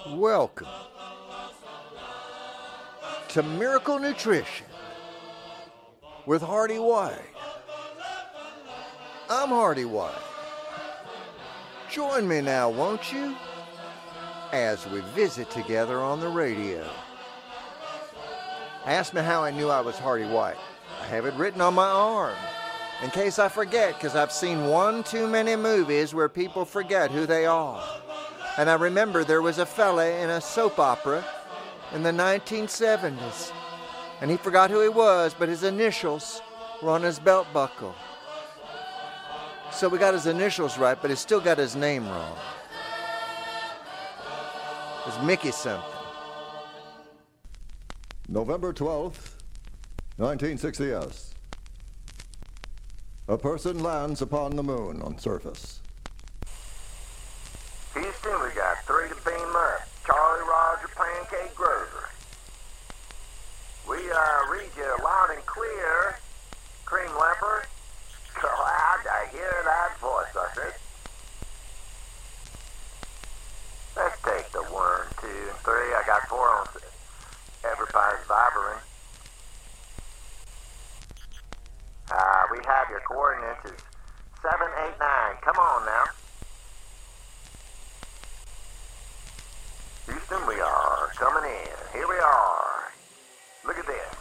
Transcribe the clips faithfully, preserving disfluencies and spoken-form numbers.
Welcome to Miracle Nutrition with Hardy White. I'm Hardy White. Join me now, won't you, as we visit together on the radio. Ask me how I knew I was Hardy White. I have it written on my arm, in case I forget, because I've seen one too many movies where people forget who they are. And I remember there was a fella in a soap opera in the nineteen seventies, and he forgot who he was, but his initials were on his belt buckle. So we got his initials right, but he still got his name wrong. It was Mickey something. November twelfth, nineteen sixty-S. A person lands upon the moon on surface. Houston, we got three to beam up. Charlie, Roger, Pancake, Grover. We uh, read you loud and clear. Cream Leopard. Glad to hear that voice, I said. Let's take the one, two, and three. I got four on everybody's vibrant. Uh, we have your coordinates is seven eight nine. Come on now. Houston, we are coming in. Here we are. Look at this.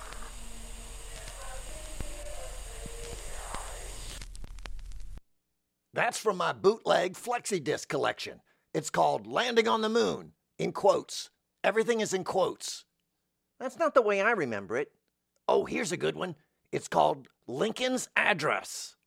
That's from my bootleg flexi disc collection. It's called Landing on the Moon, in quotes. Everything is in quotes. That's not the way I remember it. Oh, here's a good one. It's called Lincoln's Address.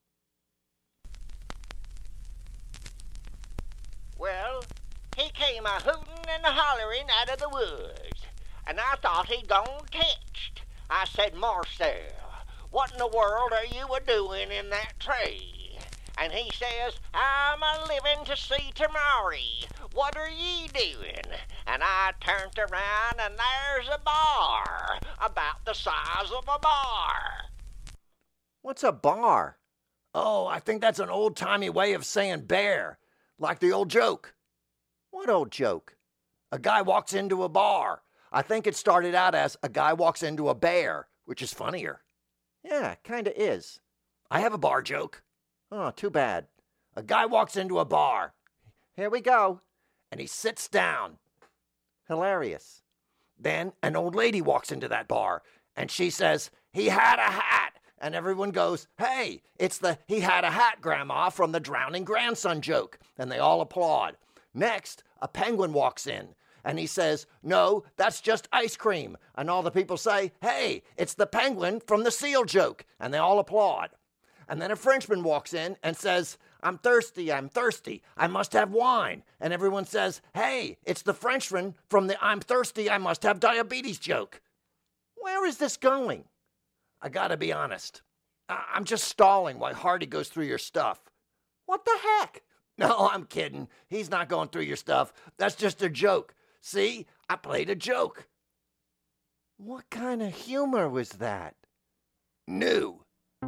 Well, he came a hooting and a hollering out of the woods, and I thought he'd gone tetched. I said, Marcel, what in the world are you a-doing in that tree? And he says, I'm a-living to see tomorrow. What are ye doing? And I turned around, and there's a bar, about the size of a bar. What's a bar? Oh, I think that's an old-timey way of saying bear, like the old joke. What old joke? A guy walks into a bar. I think it started out as a guy walks into a bear, which is funnier. Yeah, kinda is. I have a bar joke. Oh, too bad. A guy walks into a bar. Here we go. And he sits down. Hilarious. Then an old lady walks into that bar, and she says, he had a hat. And everyone goes, hey, it's the he had a hat grandma from the drowning grandson joke. And they all applaud. Next, a penguin walks in, and he says, no, that's just ice cream. And all the people say, hey, it's the penguin from the seal joke. And they all applaud. And then a Frenchman walks in and says, I'm thirsty, I'm thirsty, I must have wine. And everyone says, hey, it's the Frenchman from the I'm thirsty, I must have diabetes joke. Where is this going? I gotta be honest. I- I'm just stalling while Hardy goes through your stuff. What the heck? No, I'm kidding. He's not going through your stuff. That's just a joke. See, I played a joke. What kind of humor was that? New.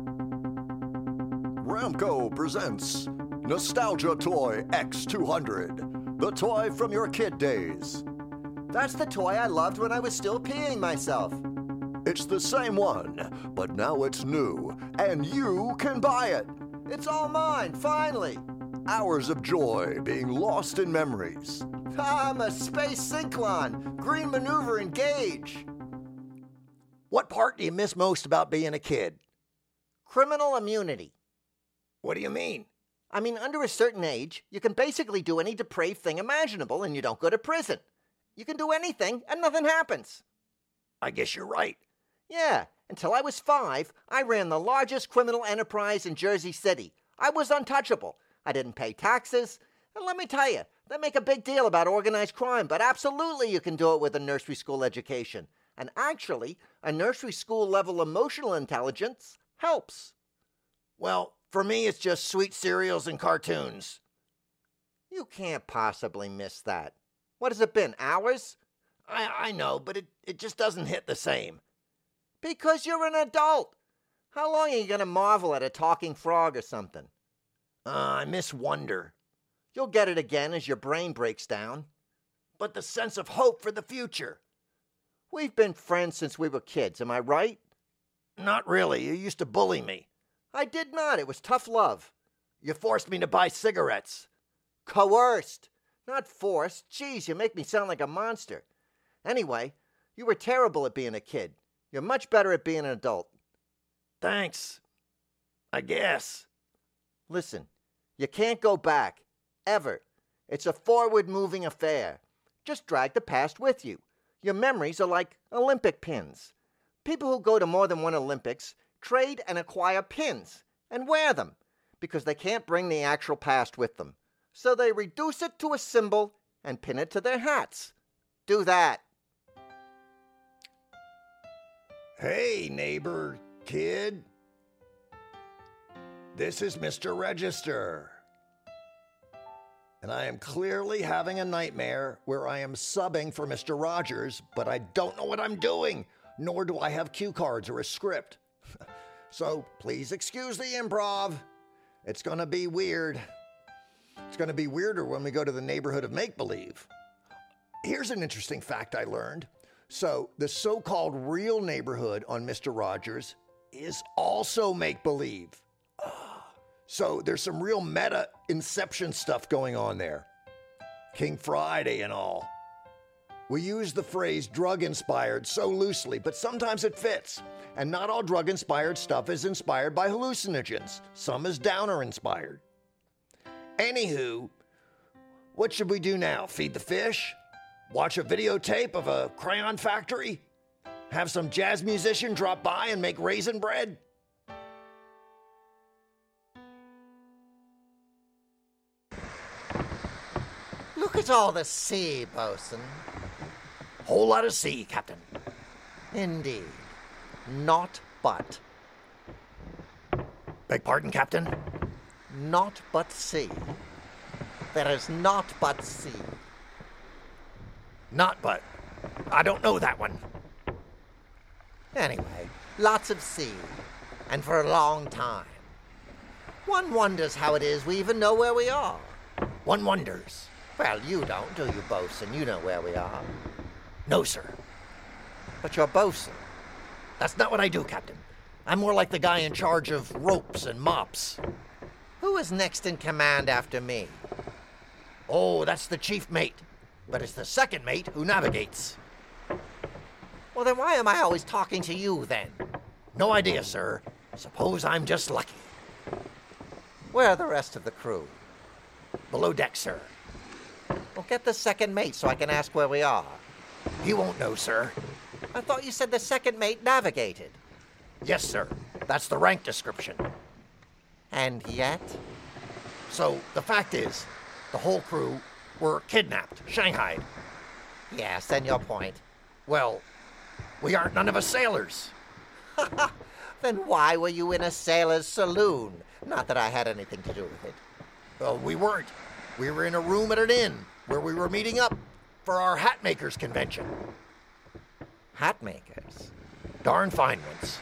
Ramco presents Nostalgia Toy X two hundred, the toy from your kid days. That's the toy I loved when I was still peeing myself. It's the same one, but now it's new, and you can buy it. It's all mine, finally. Hours of joy being lost in memories. I'm a space Synchron. Green maneuver engage. What part do you miss most about being a kid? Criminal immunity. What do you mean? I mean, under a certain age, you can basically do any depraved thing imaginable and you don't go to prison. You can do anything and nothing happens. I guess you're right. Yeah, until I was five, I ran the largest criminal enterprise in Jersey City. I was untouchable. I didn't pay taxes. And let me tell you, they make a big deal about organized crime, but absolutely you can do it with a nursery school education. And actually, a nursery school level emotional intelligence helps. Well, for me, it's just sweet cereals and cartoons. You can't possibly miss that. What has it been, hours? I, I know, but it, it just doesn't hit the same. Because you're an adult. How long are you going to marvel at a talking frog or something? Uh, I miss Wonder. You'll get it again as your brain breaks down. but the sense of hope for the future. We've been friends since we were kids, am I right? Not really. You used to bully me. I did not. It was tough love. You forced me to buy cigarettes. Coerced, not forced. Geez, you make me sound like a monster. Anyway, you were terrible at being a kid. You're much better at being an adult. Thanks. I guess. Listen, you can't go back. Ever. It's a forward-moving affair. Just drag the past with you. Your memories are like Olympic pins. People who go to more than one Olympics trade and acquire pins and wear them because they can't bring the actual past with them. So they reduce it to a symbol and pin it to their hats. Do that. Hey, neighbor kid. This is Mister Register. And I am clearly having a nightmare where I am subbing for Mister Rogers, but I don't know what I'm doing, nor do I have cue cards or a script. So please excuse the improv. It's going to be weird. It's going to be weirder when we go to the neighborhood of make-believe. Here's an interesting fact I learned. So the so-called real neighborhood on Mister Rogers is also make-believe. So there's some real meta Inception stuff going on there. King Friday and all. We use the phrase drug-inspired so loosely, but sometimes it fits. And not all drug-inspired stuff is inspired by hallucinogens. Some is downer-inspired. Anywho, what should we do now? Feed the fish? Watch a videotape of a crayon factory? Have some jazz musician drop by and make raisin bread? Look at all the sea, bosun. Whole lot of sea, Captain. Indeed. Not but. Beg pardon, Captain? Not but sea. There is not but sea. Not but. I don't know that one. Anyway, lots of sea. And for a long time. One wonders how it is we even know where we are. One wonders. Well, you don't, do you, bosun? You know where we are. No, sir. But you're bosun. That's not what I do, Captain. I'm more like the guy in charge of ropes and mops. Who is next in command after me? Oh, that's the chief mate. But it's the second mate who navigates. Well, then why am I always talking to you, then? No idea, sir. Suppose I'm just lucky. Where are the rest of the crew? Below deck, sir. Well, get the second mate so I can ask where we are. He won't know, sir. I thought you said the second mate navigated. Yes, sir. That's the rank description. And yet? So, the fact is, the whole crew were kidnapped, shanghaied. Yes, and your point? Well, we aren't none of us sailors. Then why were you in a sailor's saloon? Not that I had anything to do with it. Well, we weren't. We were in a room at an inn where we were meeting up for our hat makers convention. Hat makers? Darn fine ones.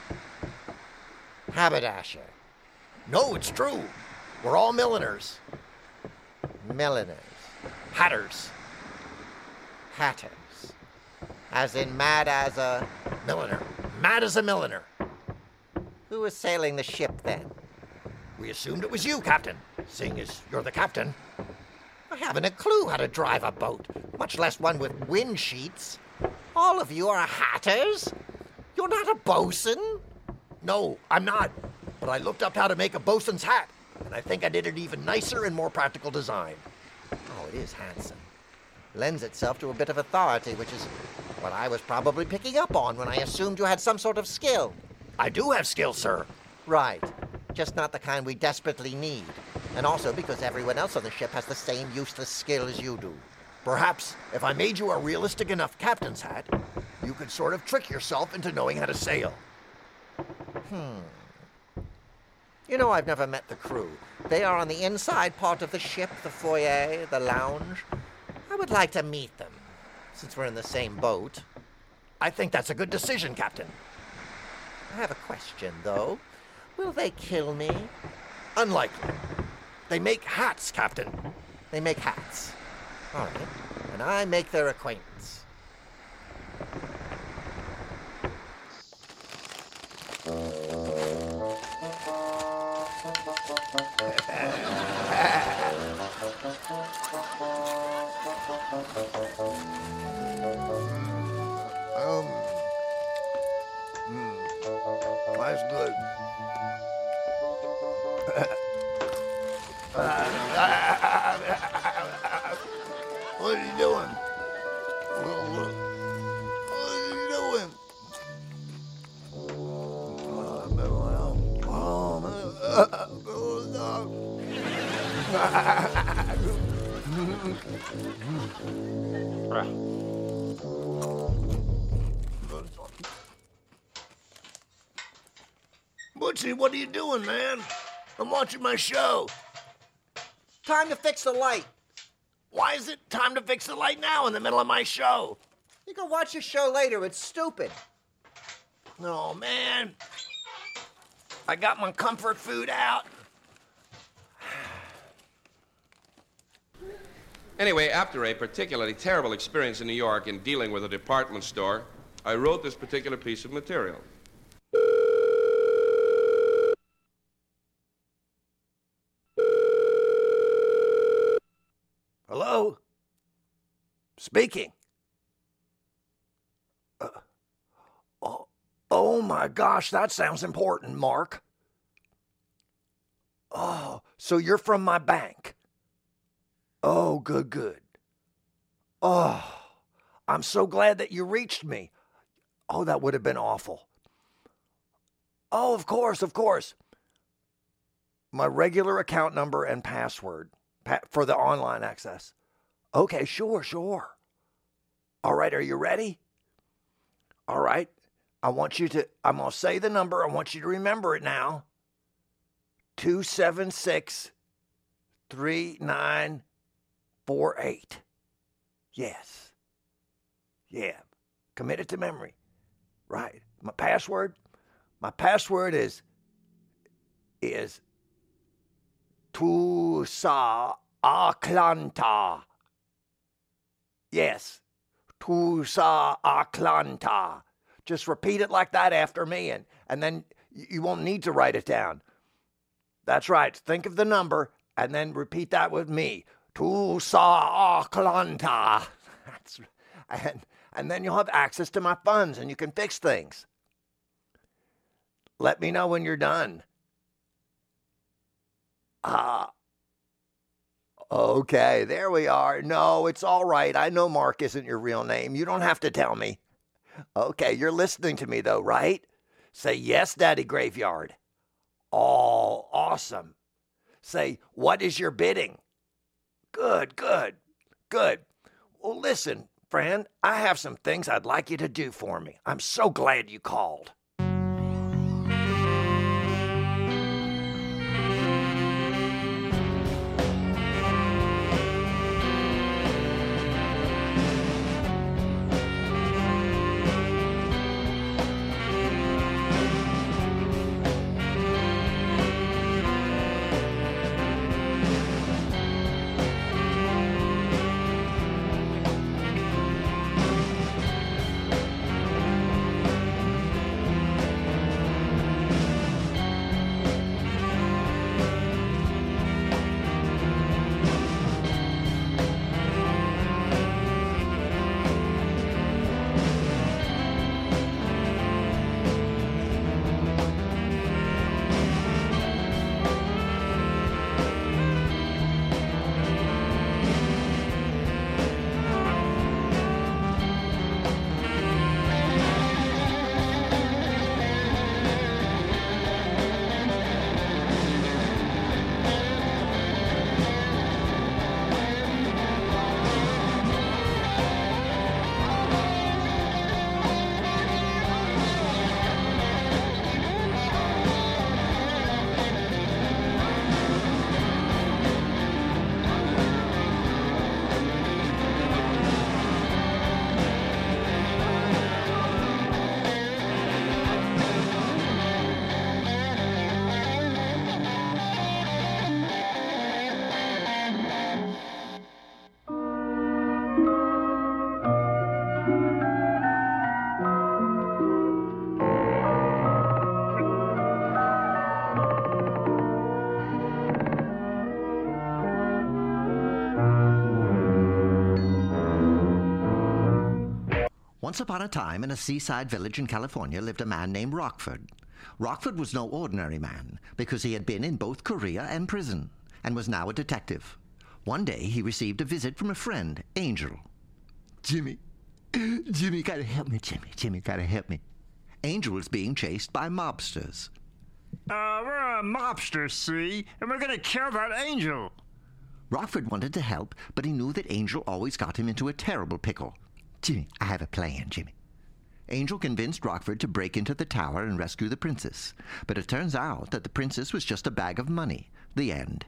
Haberdasher? No, it's true. We're all milliners. Milliners? Hatters. Hatters. As in mad as a... Milliner. Mad as a milliner. Who was sailing the ship then? We assumed it was you, Captain, seeing as you're the captain. I haven't a clue how to drive a boat, much less one with wind sheets. All of you are hatters? You're not a bosun? No, I'm not. But I looked up how to make a bosun's hat, and I think I did it even nicer and more practical design. Oh, it is handsome. Lends itself to a bit of authority, which is what I was probably picking up on when I assumed you had some sort of skill. I do have skill, sir. Right. Just not the kind we desperately need. And also because everyone else on the ship has the same useless skill as you do. Perhaps if I made you a realistic enough captain's hat, you could sort of trick yourself into knowing how to sail. Hmm. You know, I've never met the crew. They are on the inside part of the ship, the foyer, the lounge. I would like to meet them, since we're in the same boat. I think that's a good decision, Captain. I have a question, though. Will they kill me? Unlikely. They make hats, Captain. They make hats. All right. And I make their acquaintance. Um, mm, that's good. What are you doing? What are you doing? Butchie, what are you doing, man? I'm watching my show. Time to fix the light. Why is it time to fix the light now in the middle of my show? You can watch your show later. It's stupid. Oh, man. I got my comfort food out. Anyway, after a particularly terrible experience in New York in dealing with a department store, I wrote this particular piece of material. Hello? Speaking. Uh, oh, oh my gosh, that sounds important, Mark. Oh, so you're from my bank. Oh, good, good. Oh, I'm so glad that you reached me. Oh, that would have been awful. Oh, of course, of course. My regular account number and password pa- for the online access. Okay, sure, sure. All right, are you ready? All right. I want you to, I'm going to say the number. I want you to remember it now. two seven six, three nine four eight. Yes. Yeah. Commit it to memory. Right. My password? My password is, is Tusa Aklanta. Yes. Tusa Aklanta. Just repeat it like that after me, and, and then you won't need to write it down. That's right. Think of the number, and then repeat that with me. Tusa Aklanta. That's and and then you'll have access to my funds, and you can fix things. Let me know when you're done. Ah. Uh, okay, there we are. No, it's all right. I know Mark isn't your real name. You don't have to tell me. Okay, you're listening to me, though, right? Say, yes, Daddy Graveyard. Oh, awesome. Say, what is your bidding? Good, good, good. Well, listen, friend, I have some things I'd like you to do for me. I'm so glad you called. Once upon a time, in a seaside village in California, lived a man named Rockford. Rockford was no ordinary man, because he had been in both Korea and prison, and was now a detective. One day, he received a visit from a friend, Angel. Jimmy, Jimmy, gotta help me, Jimmy. Jimmy, gotta help me. Angel was being chased by mobsters. Uh, we're a mobster, see? And we're gonna kill that Angel. Rockford wanted to help, but he knew that Angel always got him into a terrible pickle. Jimmy, I have a plan, Jimmy. Angel convinced Rockford to break into the tower and rescue the princess. But it turns out that the princess was just a bag of money. The end.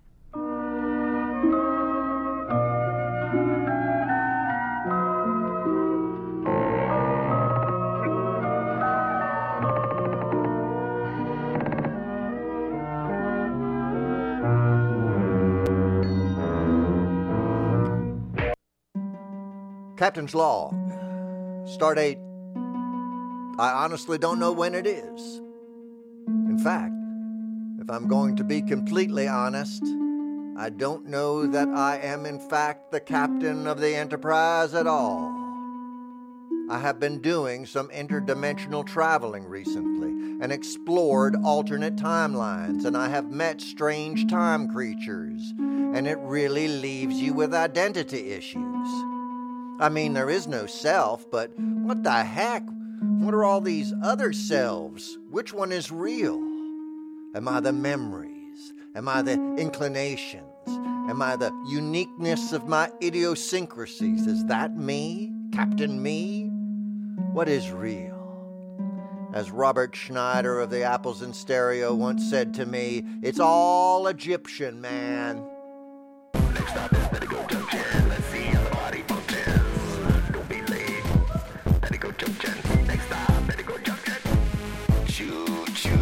Captain's log. Stardate. I honestly don't know when it is. In fact, if I'm going to be completely honest, I don't know that I am in fact the captain of the Enterprise at all. I have been doing some interdimensional traveling recently and explored alternate timelines, and I have met strange time creatures, and it really leaves you with identity issues. I mean, there is no self, but what the heck? What are all these other selves? Which one is real? Am I the memories? Am I the inclinations? Am I the uniqueness of my idiosyncrasies? Is that me? Captain Me? What is real? As Robert Schneider of the Apples in Stereo once said to me, it's all Egyptian, man. Next stop is Medical Junction. Let's see how the body functions. Don't be late. Medical Junction. Next stop, Medical Junction. Choo choo.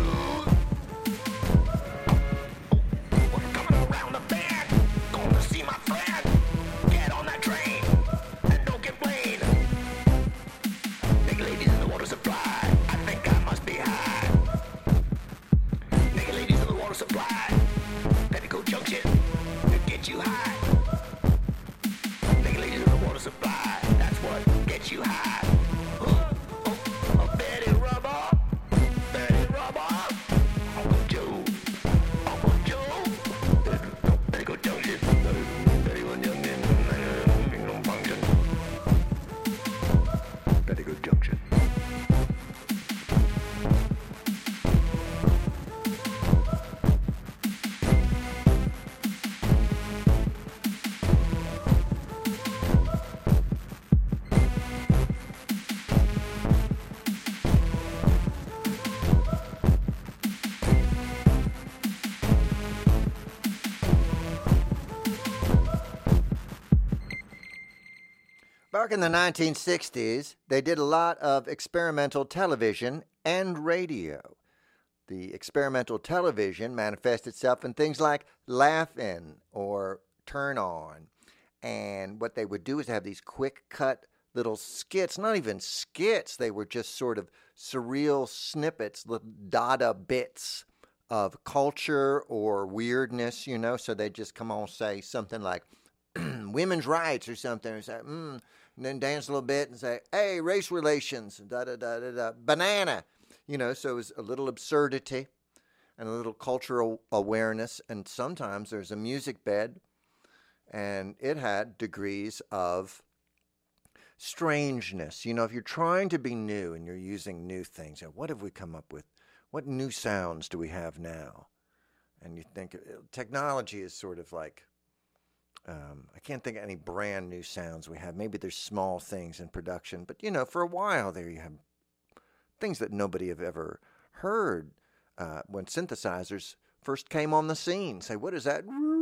We're coming around the bend. Going to see my friend. Get on that train and don't complain. Naked ladies in the water supply. I think I must be high. Naked ladies in the water supply. Medical Junction. To get you high. Naked ladies in the water supply. That's what gets you high. Oh, oh, Betty Rubber. Betty Rubber. Uncle Joe. Uncle Joe. Medical Junction. thirty-one young men. No function. Medical Junction. Back in the nineteen sixties, they did a lot of experimental television and radio. The experimental television manifests itself in things like Laugh-In or Turn On. And what they would do is have these quick-cut little skits, not even skits, they were just sort of surreal snippets, little dada bits of culture or weirdness, you know, so they'd just come on say something like, women's rights or something, and say, mm, and then dance a little bit and say, hey, race relations, da da da da da, banana, you know. So it was a little absurdity and a little cultural awareness, and sometimes there's a music bed, and it had degrees of strangeness. You know, if you're trying to be new and you're using new things, what have we come up with? What new sounds do we have now? And you think technology is sort of like, Um, I can't think of any brand new sounds we have. Maybe there's small things in production. But, you know, for a while there you have things that nobody have ever heard uh, when synthesizers first came on the scene. Say, what is that?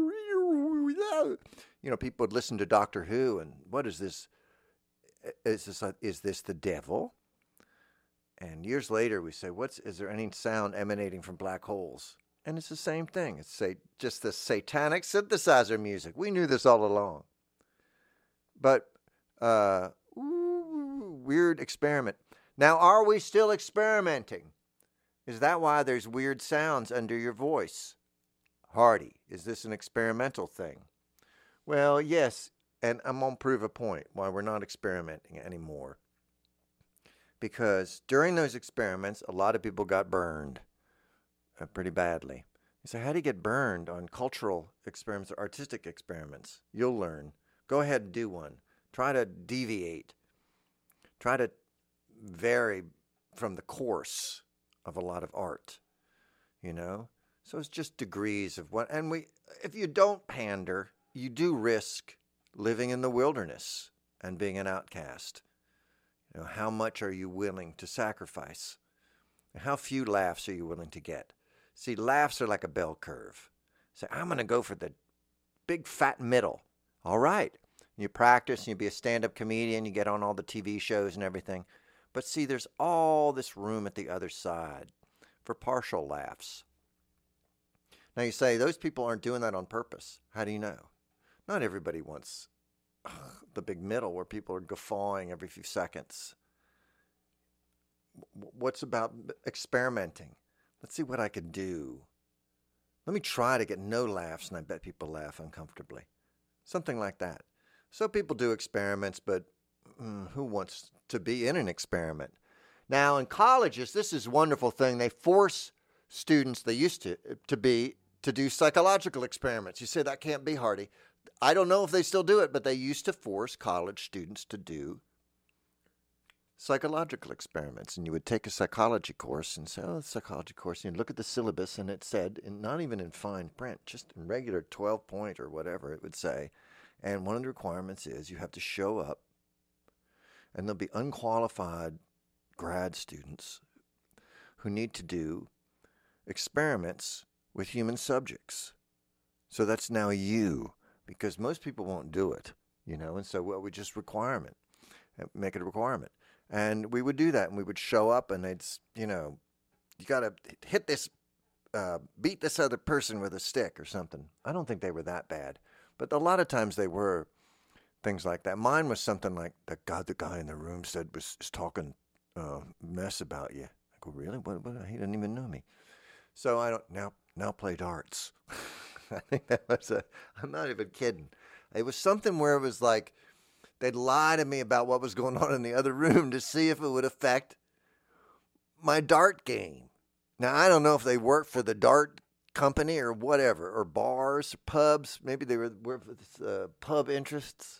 You know, people would listen to Doctor Who and what is this? Is this, is this the devil? And years later we say, what's, is there any sound emanating from black holes? And it's the same thing. It's say just the satanic synthesizer music. We knew this all along. But uh, ooh, weird experiment. Now, are we still experimenting? Is that why there's weird sounds under your voice? Hardy, is this an experimental thing? Well, yes, and I'm going to prove a point why we're not experimenting anymore. because during those experiments, a lot of people got burned uh, pretty badly. You say, how do you get burned on cultural experiments or artistic experiments? You'll learn. Go ahead and do one. Try to deviate. Try to vary from the course of a lot of art, you know? So it's just degrees of what, and we, if you don't pander, you do risk living in the wilderness and being an outcast. You know, how much are you willing to sacrifice? And how few laughs are you willing to get? See, laughs are like a bell curve. Say, I'm going to go for the big fat middle. All right. You practice and you be a stand-up comedian, you get on all the T V shows and everything. But see, there's all this room at the other side for partial laughs. Now you say, those people aren't doing that on purpose. How do you know? Not everybody wants ugh, the big middle where people are guffawing every few seconds. What's about experimenting? Let's see what I can do. Let me try to get no laughs, and I bet people laugh uncomfortably. Something like that. So people do experiments, but mm, who wants to be in an experiment? Now, in colleges, this is a wonderful thing. They force students, they used to, to be, to do psychological experiments. You say that can't be, Hardy. I don't know if they still do it, but they used to force college students to do psychological experiments. And you would take a psychology course and say, oh, it's a psychology course. And you'd look at the syllabus, and it said, and not even in fine print, just in regular twelve point or whatever it would say. And one of the requirements is you have to show up, and there'll be unqualified grad students who need to do experiments with human subjects. So that's now you, because most people won't do it, you know, and so well, we just requirement, make it a requirement. And we would do that, and we would show up, and they'd, you know, you got to hit this, uh, beat this other person with a stick or something. I don't think they were that bad, but a lot of times they were things like that. Mine was something like, that God, the guy in the room said was, was talking uh, mess about you. I go, really? What, what? He didn't even know me. So I don't, now, now play darts. I think that was a, I'm not even kidding. It was something where it was like, they'd lie to me about what was going on in the other room to see if it would affect my dart game. Now, I don't know if they worked for the dart company or whatever, or bars, pubs. Maybe they were, were uh, pub interests.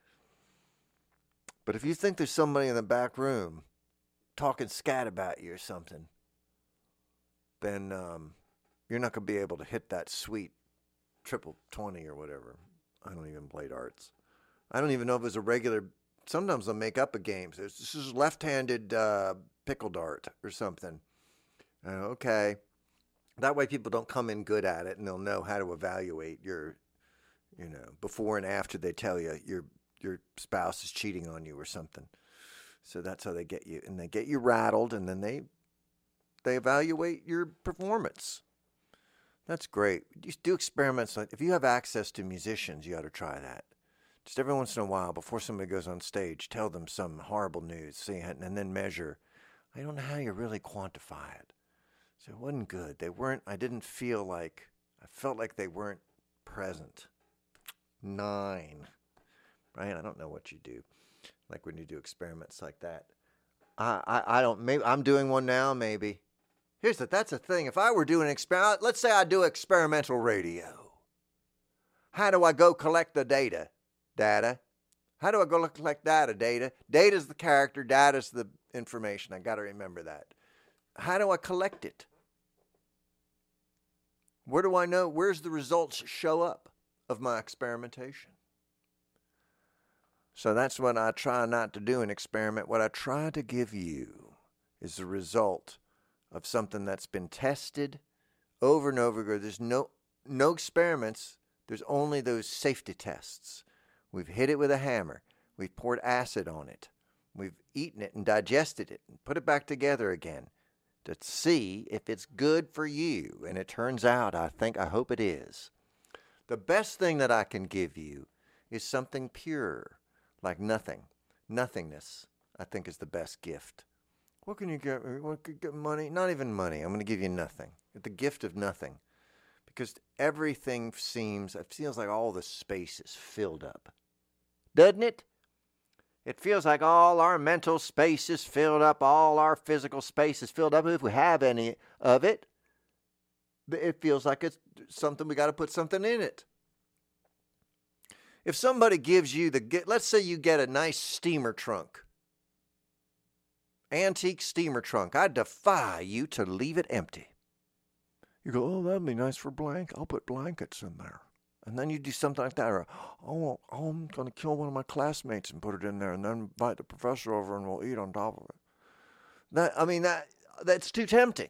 But if you think there's somebody in the back room talking scat about you or something, then um, you're not going to be able to hit that sweet triple twenty or whatever. I don't even play darts. I don't even know if it was a regular. Sometimes they'll make up a game. So this is left-handed uh, pickle dart or something. Uh, okay. That way people don't come in good at it, and they'll know how to evaluate your, you know, before and after they tell you your your spouse is cheating on you or something. So that's how they get you. And they get you rattled, and then they they evaluate your performance. That's great. You do experiments. Like, if you have access to musicians, you ought to try that. Just every once in a while, before somebody goes on stage, tell them some horrible news, see it, and then measure. I don't know how you really quantify it. So it wasn't good. They weren't, I didn't feel like, I felt like they weren't present. Nine. Right? I don't know what you do. Like when you do experiments like that. I, I, I don't, maybe, I'm doing one now, maybe. Here's the, that's the thing. If I were doing an experiment, let's say I do experimental radio. How do I go collect the data? Data. How do I go collect data? Data. Data's the character. Data's the information. I got to remember that. How do I collect it? Where do I know? Where's the results show up of my experimentation? So that's what I try not to do in experiment. What I try to give you is the result of something that's been tested over and over again. There's no no experiments. There's only those safety tests. We've hit it with a hammer. We've poured acid on it. We've eaten it and digested it and put it back together again to see if it's good for you. And it turns out, I think, I hope it is. The best thing that I can give you is something pure, like nothing. Nothingness, I think, is the best gift. What can you get? What could get money? Not even money. I'm going to give you nothing. The gift of nothing. Because everything seems, it feels like all the space is filled up. Doesn't it? It feels like all our mental space is filled up, all our physical space is filled up. If we have any of it, it feels like it's something, we got to put something in it. If somebody gives you the, let's say you get a nice steamer trunk, antique steamer trunk, I defy you to leave it empty. You go, oh, that'd be nice for blank. I'll put blankets in there. And then you do something like that. Or, oh, oh I'm going to kill one of my classmates and put it in there and then invite the professor over and we'll eat on top of it. That, I mean, that that's too tempting.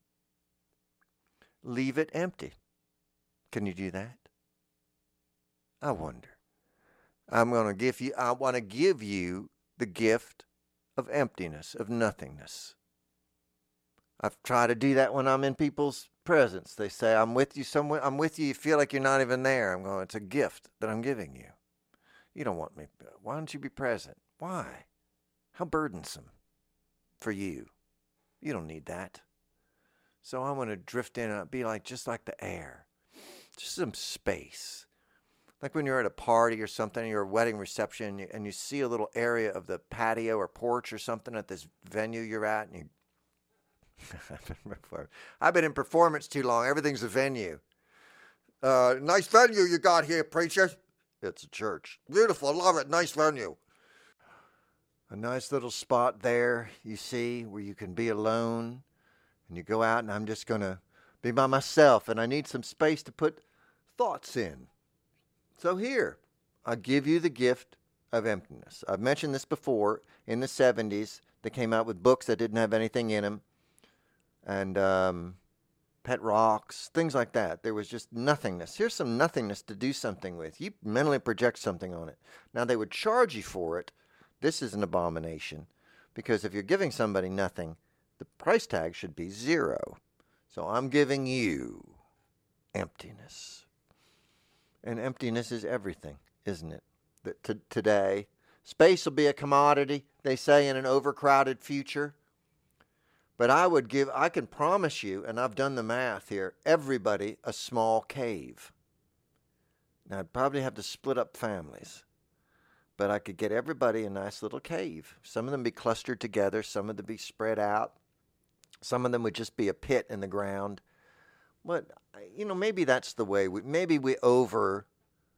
Leave it empty. Can you do that? I wonder. I'm going to give you, I want to give you the gift of emptiness, of nothingness. I've tried to do that when I'm in people's presence. They say, I'm with you somewhere. I'm with you. You feel like you're not even there. I'm going, it's a gift that I'm giving you. You don't want me. Why don't you be present? Why? How burdensome for you. You don't need that. So I want to drift in and be like, just like the air. Just some space. Like when you're at a party or something, you're at a wedding reception, and you, and you see a little area of the patio or porch or something at this venue you're at, and you I've been in performance too long. Everything's a venue. Uh, nice venue you got here, preacher. It's a church. Beautiful. Love it. Nice venue. A nice little spot there, you see, where you can be alone. And you go out, and I'm just going to be by myself. And I need some space to put thoughts in. So here, I give you the gift of emptiness. I've mentioned this before. In the seventies, they came out with books that didn't have anything in them. And um, pet rocks, things like that. There was just nothingness. Here's some nothingness to do something with. You mentally project something on it. Now, they would charge you for it. This is an abomination. Because if you're giving somebody nothing, the price tag should be zero. So I'm giving you emptiness. And emptiness is everything, isn't it? That t- today, space will be a commodity, they say, in an overcrowded future. But I would give, I can promise you, and I've done the math here, everybody a small cave. Now, I'd probably have to split up families. But I could get everybody a nice little cave. Some of them be clustered together. Some of them be spread out. Some of them would just be a pit in the ground. But, you know, maybe that's the way. We, maybe we over,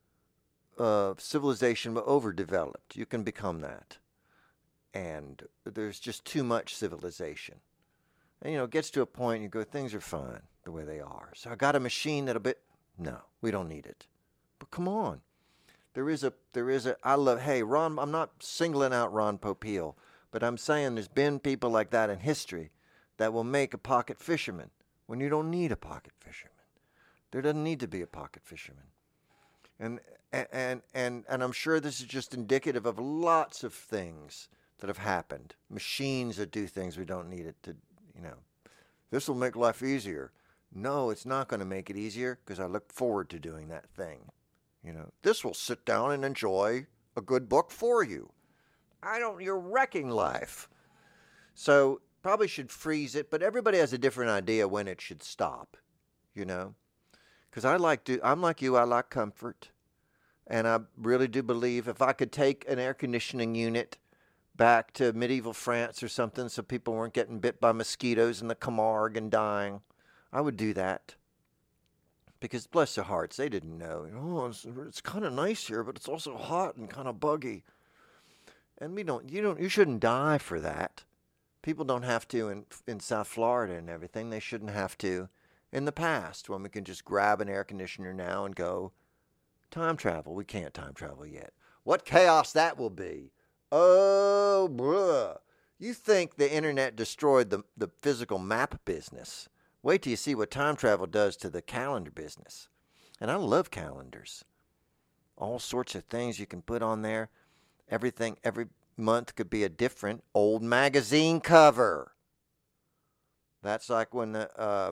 uh, civilization, we're overdeveloped. You can become that. And there's just too much civilization. And, you know, it gets to a point, you go, things are fine the way they are. So I got a machine that'll be, no, we don't need it. But come on. There is a, there is a, I love, hey, Ron, I'm not singling out Ron Popeil, but I'm saying there's been people like that in history that will make a pocket fisherman when you don't need a pocket fisherman. There doesn't need to be a pocket fisherman. And, and, and, and I'm sure this is just indicative of lots of things that have happened. Machines that do things we don't need it to. You know, this will make life easier. No, it's not going to make it easier because I look forward to doing that thing. You know, this will sit down and enjoy a good book for you. I don't, you're wrecking life. So probably should freeze it, but everybody has a different idea when it should stop, you know, because I like to, I'm like you, I like comfort. And I really do believe if I could take an air conditioning unit back to medieval France or something so people weren't getting bit by mosquitoes in the Camargue and dying, I would do that. Because bless their hearts, they didn't know. Oh, it's, it's kind of nice here, but it's also hot and kind of buggy. And we don't, you don't, you shouldn't die for that. People don't have to in, in South Florida and everything. They shouldn't have to in the past when we can just grab an air conditioner now and go time travel. We can't time travel yet. What chaos that will be. Oh, bruh. You think the internet destroyed the, the physical map business. Wait till you see what time travel does to the calendar business. And I love calendars. All sorts of things you can put on there. Everything, every month could be a different old magazine cover. That's like when the, uh,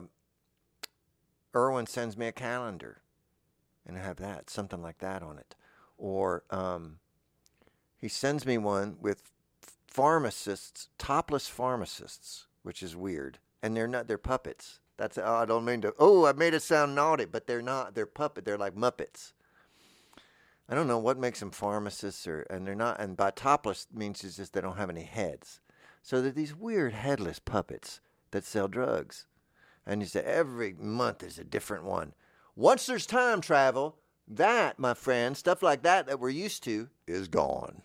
Irwin sends me a calendar. And I have that, something like that on it. Or, um... he sends me one with pharmacists, topless pharmacists, which is weird. And they're not, they're puppets. That's, oh, I don't mean to, oh, I made it sound naughty, but they're not, they're puppet, they're like Muppets. I don't know what makes them pharmacists, or and they're not. And by topless means is just they don't have any heads. So they're these weird headless puppets that sell drugs. And you say every month is a different one. Once there's time travel, that, my friend, stuff like that that we're used to, is gone.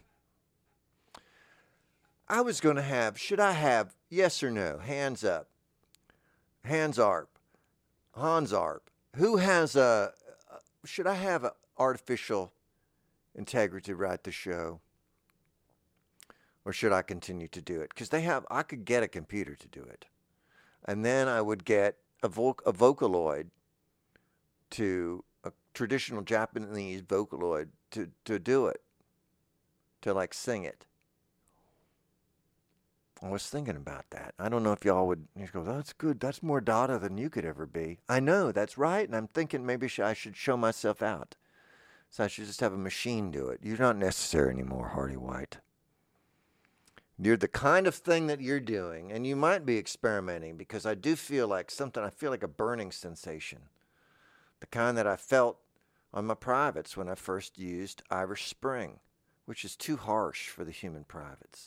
I was going to have, should I have, yes or no, hands up, hands arp, Hans Arp, who has a, should I have an artificial integrity write the show? Or should I continue to do it? Because they have, I could get a computer to do it. And then I would get a, voc- a Vocaloid to, a traditional Japanese Vocaloid to, to do it. To like sing it. I was thinking about that. I don't know if y'all would, you go, that's good. That's more data than you could ever be. I know, that's right. And I'm thinking maybe I should show myself out. So I should just have a machine do it. You're not necessary anymore, Hardy White. You're the kind of thing that you're doing, and you might be experimenting, because I do feel like something, I feel like a burning sensation. The kind that I felt on my privates when I first used Irish Spring, which is too harsh for the human privates.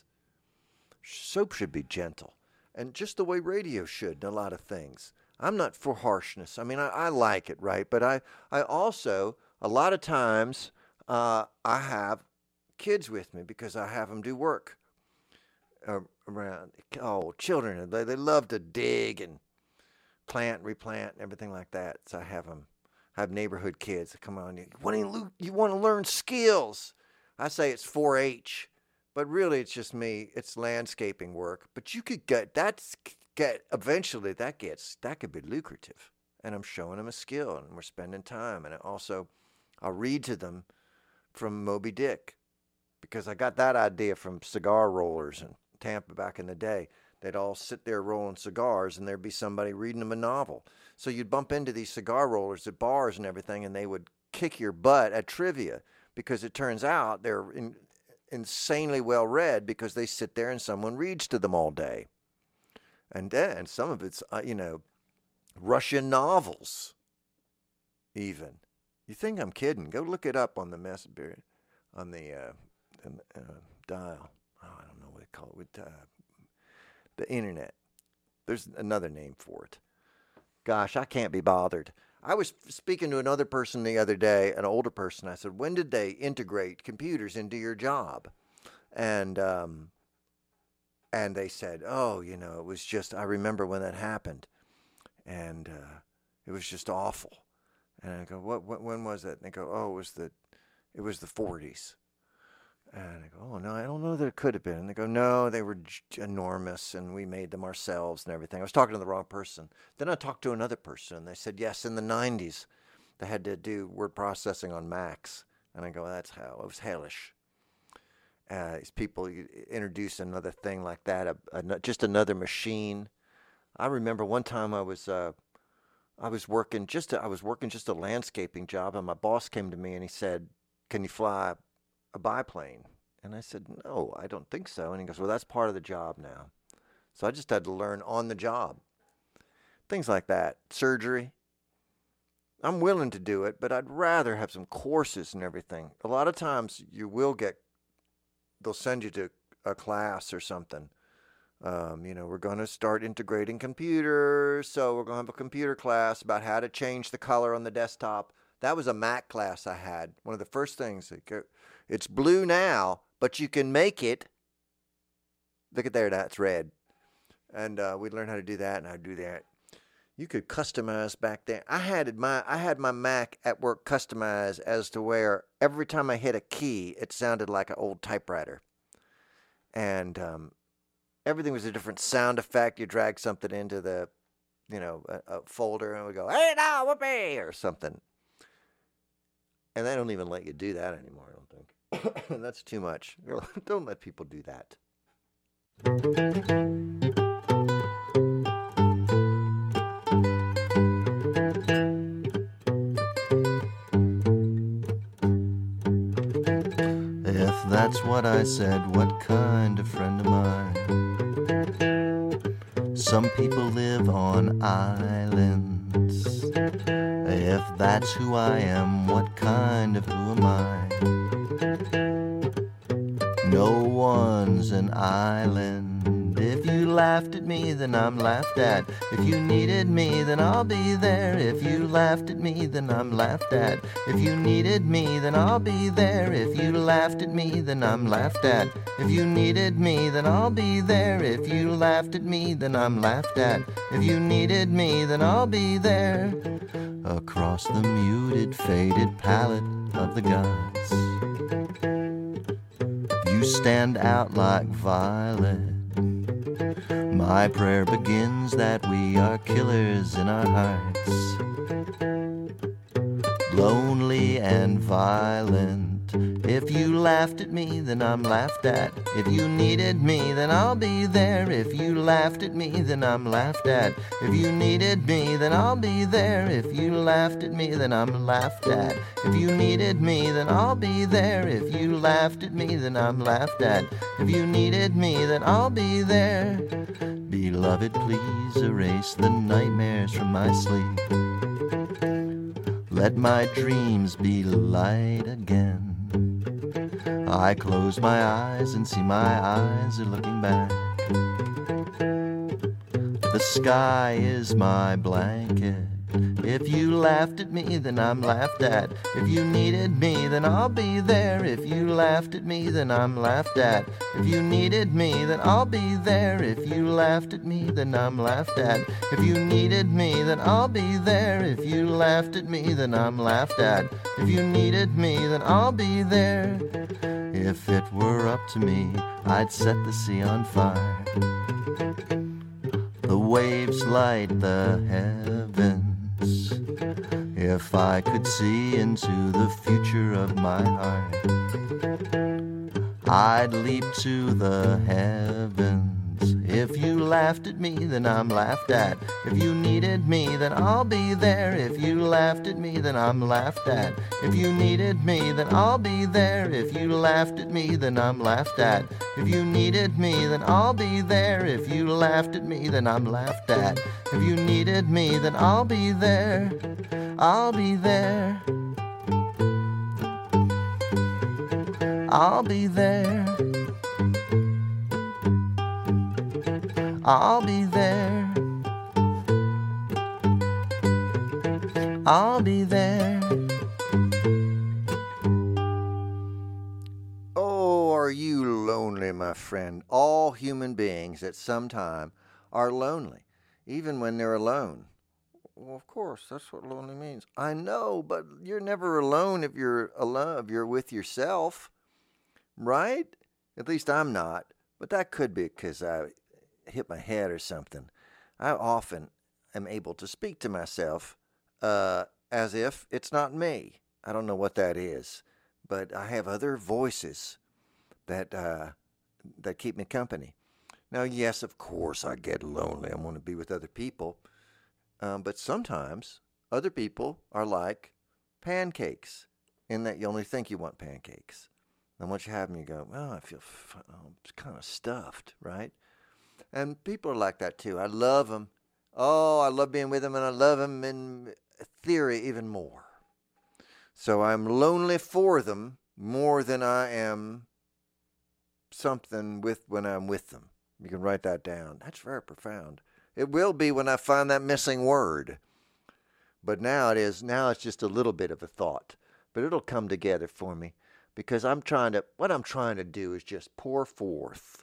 Soap should be gentle, and just the way radio should in a lot of things. I'm not for harshness. I mean, I, I like it, right? But I, I also, a lot of times, uh, I have kids with me because I have them do work. Uh, around, oh, children, they, they love to dig and plant, replant, and everything like that. So I have them, I have neighborhood kids that come on. You want to, you want to learn skills? I say it's four H, but really it's just me. It's landscaping work. But you could get that's get eventually that gets that could be lucrative. And I'm showing them a skill, and we're spending time. And also, I'll read to them from Moby Dick, because I got that idea from cigar rollers and Tampa back in the day. They'd all sit there rolling cigars, and there'd be somebody reading them a novel. So you'd bump into these cigar rollers at bars and everything, and they would kick your butt at trivia, because it turns out they're in, insanely well read, because they sit there and someone reads to them all day. And then some of it's, uh, you know, Russian novels, even. You think I'm kidding? Go look it up on the mess on the uh, uh, dial. Oh, I don't know what they call it. With, uh, the internet. There's another name for it. Gosh, I can't be bothered. I was speaking to another person the other day, an older person. I said, when did they integrate computers into your job? And um, and they said, oh, you know, it was just, I remember when that happened. And uh, it was just awful. And I go, what, what, when was it? And they go, oh, it was the, it was the forties. And I go, oh, no, I don't know that it could have been. And they go, no, they were g- enormous, and we made them ourselves and everything. I was talking to the wrong person. Then I talked to another person, and they said, yes, in the nineties, they had to do word processing on Macs. And I go, that's how, it was hellish. Uh, these people introduce another thing like that, a, a, just another machine. I remember one time I was, uh, I was working just, a, I was working just a landscaping job, and my boss came to me and he said, can you fly a biplane? And I said, no, I don't think so. And he goes, well, that's part of the job now. So I just had to learn on the job. Things like that. Surgery. I'm willing to do it, but I'd rather have some courses and everything. A lot of times you will get, they'll send you to a class or something. Um, you know, we're going to start integrating computers, so we're going to have a computer class about how to change the color on the desktop. That was a Mac class I had. One of the first things, it's blue now, but you can make it. Look at there, that's red. And uh, we'd learn how to do that, and I'd do that. You could customize back then. I had my I had my Mac at work customized as to where every time I hit a key, it sounded like an old typewriter. And um, everything was a different sound effect. You drag something into the, you know, a, a folder, and we go, hey, now, whoopee, or something. And they don't even let you do that anymore, I don't think. That's too much. Don't let people do that. If that's what I said, what kind of friend am I? Some people live on islands, If that's who I am, what kind of who am I? No one's an island. If you laughed at me, then I'm laughed at. If you needed me, then I'll be there. If you laughed at me, then I'm laughed at. If you needed me, then I'll be there. If you laughed at me, then I'm laughed at. If you needed me, then I'll be there. If you laughed at me, then I'm laughed at. If you needed me, then I'll be there. Across the muted, faded palette of the gods, you stand out like violet. My prayer begins that we are killers in our hearts, lonely and violent. If you laughed at me, then I'm laughed at. If you needed me, then I'll be there. If you laughed at me, then I'm laughed at. If you needed me, then I'll be there. If you laughed at me, then I'm laughed at. If you needed me, then I'll be there. If you laughed at me, then I'm laughed at. If you needed me, then I'll be there. Beloved, please erase the nightmares from my sleep. Let my dreams be light again. I close my eyes and see my eyes are looking back. The sky is my blanket. If you laughed at me, then I'm laughed at. If you needed me, then I'll be there. If you laughed at me, then I'm laughed at. If you needed me, then I'll be there. If you laughed at me, then I'm laughed at. If you needed me, then I'll be there. If you laughed at me, then I'm laughed at. If you needed me, then I'll be there. If it were up to me, I'd set the sea on fire. The waves light the heavens. If I could see into the future of my heart, I'd leap to the heavens. If you laughed at me, then I'm laughed at. If you needed me, then I'll be there. If you laughed at me, then I'm laughed at. If you needed me, then I'll be there. If you laughed at me, then I'm laughed at. If you needed me, then I'll be there. If you laughed at me, then I'm laughed at. If you needed me, then I'll be there. I'll be there. I'll be there. I'll be there. I'll be there. Oh, are you lonely, my friend? All human beings at some time are lonely, even when they're alone. Well, of course, that's what lonely means. I know, but you're never alone if you're alone, if you're with yourself, right? At least I'm not, but that could be because I hit my head or something. I often am able to speak to myself uh, as if it's not me. I don't know what that is, but I have other voices that uh, that keep me company. Now, yes, of course, I get lonely. I want to be with other people, um, but sometimes other people are like pancakes, in that you only think you want pancakes. And once you have them, you go, well, I feel f- oh, it's kind of stuffed, right? And people are like that too. I love them. Oh, I love being with them, and I love them in theory even more. So I'm lonely for them more than I am something with when I'm with them. You can write that down. That's very profound. It will be when I find that missing word. But now it is. Now it's just a little bit of a thought. But it'll come together for me because I'm trying to, what I'm trying to do is just pour forth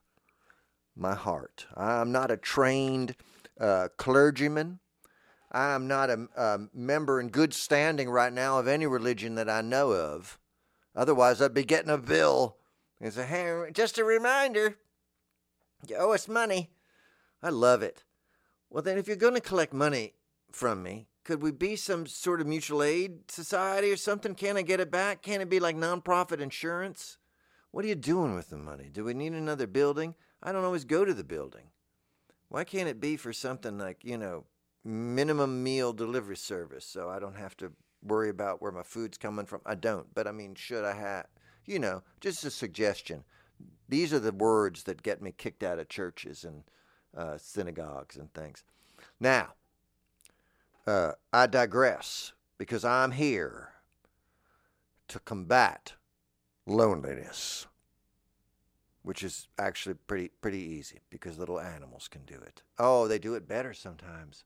my heart. I'm not a trained uh, clergyman. I'm not a, a member in good standing right now of any religion that I know of. Otherwise, I'd be getting a bill. And say, hey, just a reminder, you owe us money. I love it. Well, then if you're going to collect money from me, could we be some sort of mutual aid society or something? Can I get it back? Can it be like nonprofit insurance? What are you doing with the money? Do we need another building? I don't always go to the building. Why can't it be for something like, you know, minimum meal delivery service so I don't have to worry about where my food's coming from? I don't, but I mean, should I have, you know, just a suggestion. These are the words that get me kicked out of churches and uh, synagogues and things. Now, uh, I digress because I'm here to combat loneliness, which is actually pretty pretty easy because little animals can do it. Oh, they do it better sometimes.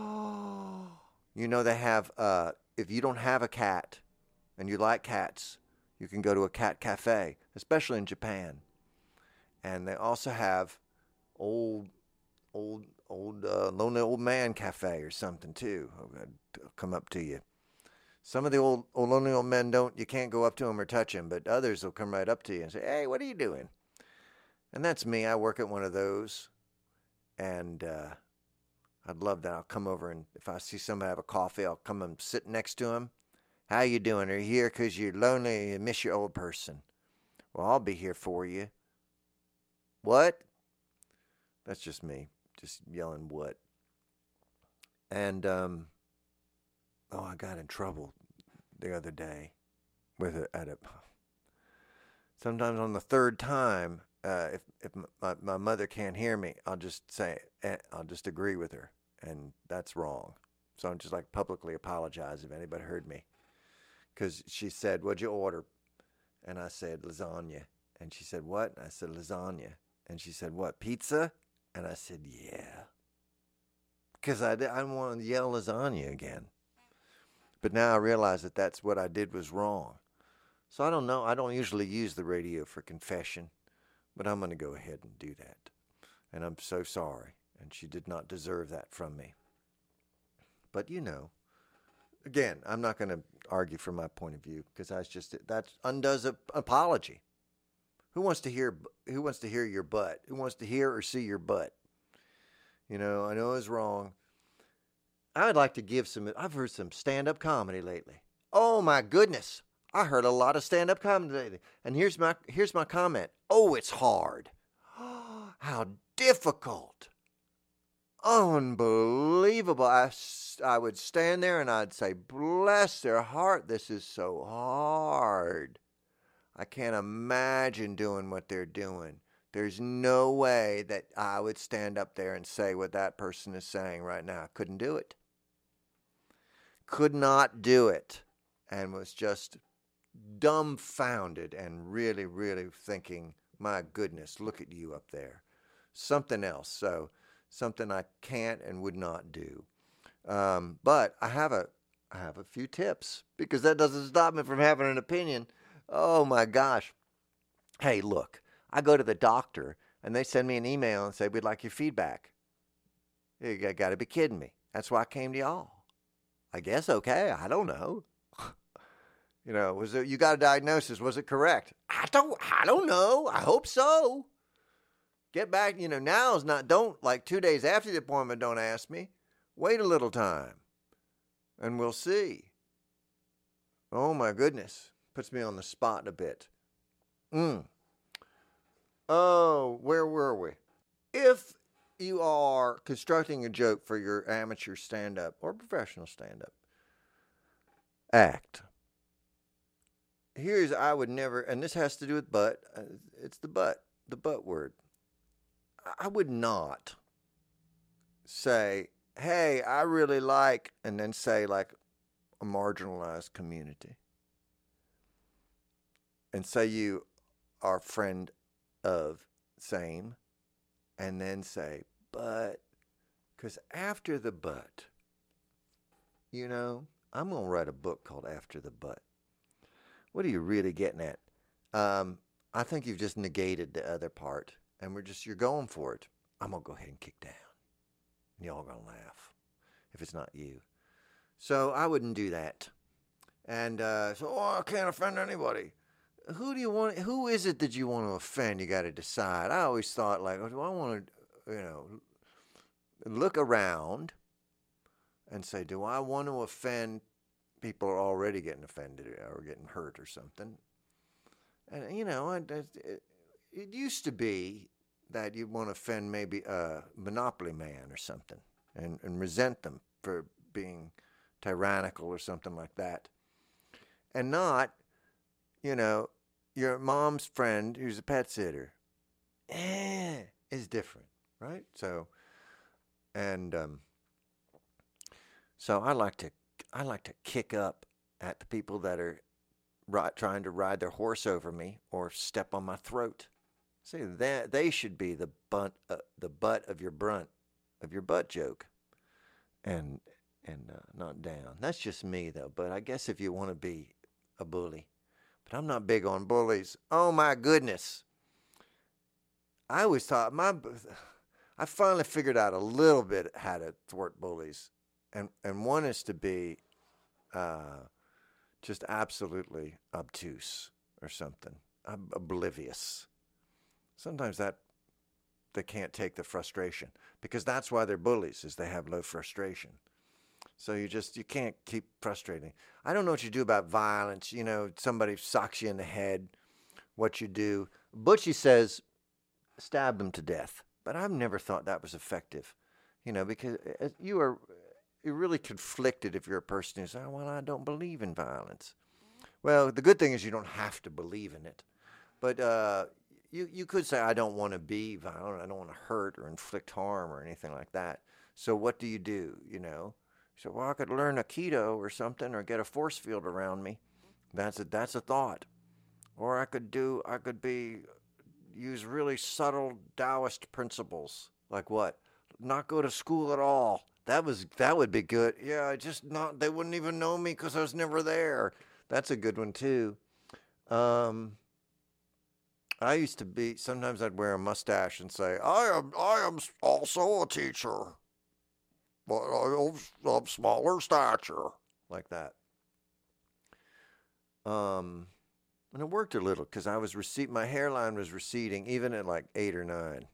You know, they have, uh, if you don't have a cat and you like cats, you can go to a cat cafe, especially in Japan. And they also have old, old, old, uh, lonely old man cafe or something too. I'll come up to you. Some of the old, old lonely old men don't, you can't go up to them or touch them, but others will come right up to you and say, hey, what are you doing? And that's me. I work at one of those. And uh, I'd love that. I'll come over, and if I see somebody have a coffee, I'll come and sit next to them. How you doing? Are you here because you're lonely and you miss your old person? Well, I'll be here for you. What? That's just me, just yelling what. And, um, oh, I got in trouble the other day with it at a, sometimes on the third time, uh, if, if my, my mother can't hear me, I'll just say, I'll just agree with her, and that's wrong. So I'm just like publicly apologize if anybody heard me. Because she said, what'd you order? And I said, lasagna. And she said, what? And I said, lasagna. And she said, what, pizza? And I said, yeah. Because I, I didn't want to yell lasagna again. But now I realize that that's what I did was wrong. So I don't know. I don't usually use the radio for confession. But I'm going to go ahead and do that. And I'm so sorry. And she did not deserve that from me. But, you know, again, I'm not going to argue from my point of view because that's just, that undoes an apology. Who wants to hear, who wants to hear your butt? Who wants to hear or see your butt? You know, I know it was wrong. I would like to give some, I've heard some stand-up comedy lately. Oh my goodness. I heard a lot of stand-up comedy lately. And here's my, here's my comment. Oh, it's hard. How difficult. Unbelievable. I, I would stand there and I'd say, bless their heart, this is so hard. I can't imagine doing what they're doing. There's no way that I would stand up there and say what that person is saying right now. I couldn't do it. Could not do it. And was just dumbfounded and really, really thinking, my goodness, look at you up there. Something else. So something I can't and would not do. Um, but I have a, I have a few tips because that doesn't stop me from having an opinion. Oh my gosh. Hey, look, I go to the doctor and they send me an email and say, we'd like your feedback. You got to be kidding me. That's why I came to y'all. I guess, okay, I don't know. You know, was it, you got a diagnosis, was it correct? I don't, I don't know. I hope so. Get back, you know, now is not, don't, like two days after the appointment, don't ask me. Wait a little time and we'll see. Oh my goodness. Puts me on the spot a bit. Mm. Oh, where were we? If you are constructing a joke for your amateur stand-up or professional stand-up act, here's, I would never, and this has to do with butt, uh, it's the butt, the butt word. I would not say, hey, I really like, and then say like a marginalized community. And say you are a friend of same, and then say, but, because after the but, you know, I'm going to write a book called After the But. What are you really getting at? Um, I think you've just negated the other part, and we're just, you're going for it. I'm going to go ahead and kick down. Y'all going to laugh if it's not you. So I wouldn't do that. And uh, so, oh, I can't offend anybody. Who do you want? Who is it that you want to offend? You got to decide. I always thought, like, do I want to, you know, look around and say, do I want to offend people who are already getting offended or getting hurt or something? And you know, it, it, it used to be that you'd want to offend maybe a Monopoly man or something, and, and resent them for being tyrannical or something like that, and not, you know, your mom's friend who's a pet sitter. Eh, is different, right? So, and um, so I like to, I like to kick up at the people that are ri- trying to ride their horse over me or step on my throat. See, that they should be the butt, uh, the butt of your brunt, of your butt joke, and and uh, not down. That's just me though. But I guess if you want to be a bully, but I'm not big on bullies. Oh my goodness! I always thought my, I finally figured out a little bit how to thwart bullies, and and one is to be, uh, just absolutely obtuse or something, ob- oblivious. Sometimes that they can't take the frustration because that's why they're bullies, is they have low frustration. So you just, you can't keep frustrating. I don't know what you do about violence. You know, somebody socks you in the head, what you do. Butchie says, stab them to death. But I've never thought that was effective, you know, because you are, you're really conflicted if you're a person who says, oh, well, I don't believe in violence. Well, the good thing is you don't have to believe in it. But, uh, You you could say, I don't want to be violent, I don't want to hurt or inflict harm or anything like that. So what do you do, you know? So, well, I could learn Aikido or something or get a force field around me. That's a, that's a thought. Or I could do, I could be, use really subtle Taoist principles. Like what? Not go to school at all. That was, that would be good. Yeah, I just not, they wouldn't even know me because I was never there. That's a good one too. Um... I used to be, sometimes I'd wear a mustache and say, I am I am also a teacher, but I'm of smaller stature, like that. Um, and it worked a little because I was receding, my hairline was receding even at like eight or nine.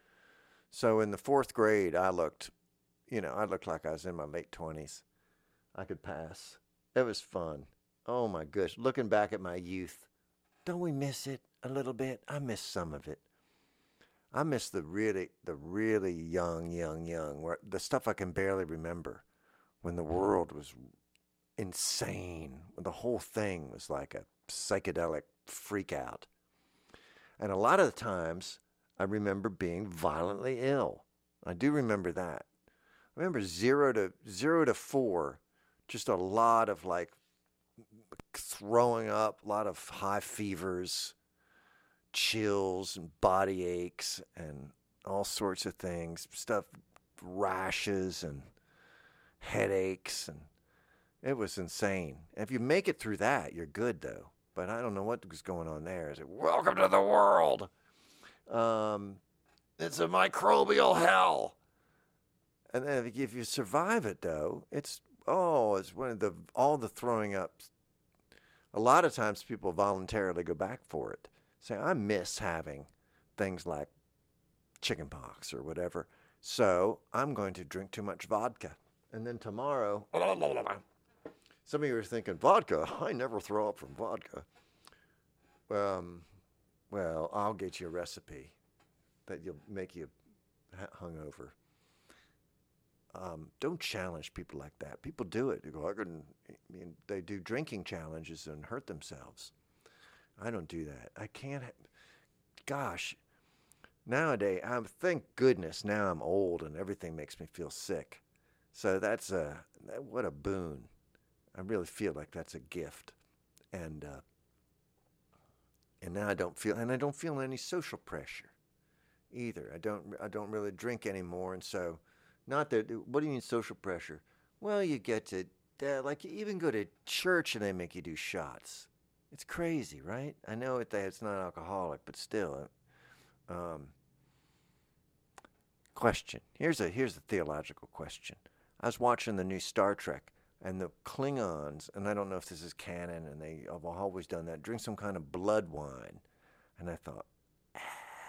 So in the fourth grade, I looked, you know, I looked like I was in my late twenties. I could pass. It was fun. Oh my gosh, looking back at my youth, don't we miss it? A little bit. I miss some of it. I miss the really, the really young, young, young, where the stuff I can barely remember, when the world was insane, when the whole thing was like a psychedelic freak out. And a lot of the times, I remember being violently ill. I do remember that. I remember zero to zero to four, just a lot of like throwing up, a lot of high fevers, chills and body aches and all sorts of things, stuff, rashes and headaches, and it was insane. If you make it through that, you're good though. But I don't know what was going on there. Is it welcome to the world? Um, it's a microbial hell. And then if you, if you survive it though, it's oh, it's one of the all the throwing up. A lot of times people voluntarily go back for it. Say, I miss having things like chickenpox or whatever, so I'm going to drink too much vodka. And then tomorrow, some of you are thinking, vodka? I never throw up from vodka. Um, well, I'll get you a recipe that will make you hungover. Um, don't challenge people like that. People do it. They go, I couldn't, I mean, they do drinking challenges and hurt themselves. I don't do that. I can't. Gosh, nowadays, I'm thank goodness now I'm old and everything makes me feel sick. So that's a what a boon. I really feel like that's a gift, and uh, and now I don't feel and I don't feel any social pressure either. I don't I don't really drink anymore, and so not that. What do you mean social pressure? Well, you get to uh, like you even go to church and they make you do shots. It's crazy, right? I know it, it's not alcoholic, but still. Um, question. Here's a here's a theological question. I was watching the new Star Trek, and the Klingons, and I don't know if this is canon, and they have always done that, drink some kind of blood wine. And I thought, ah,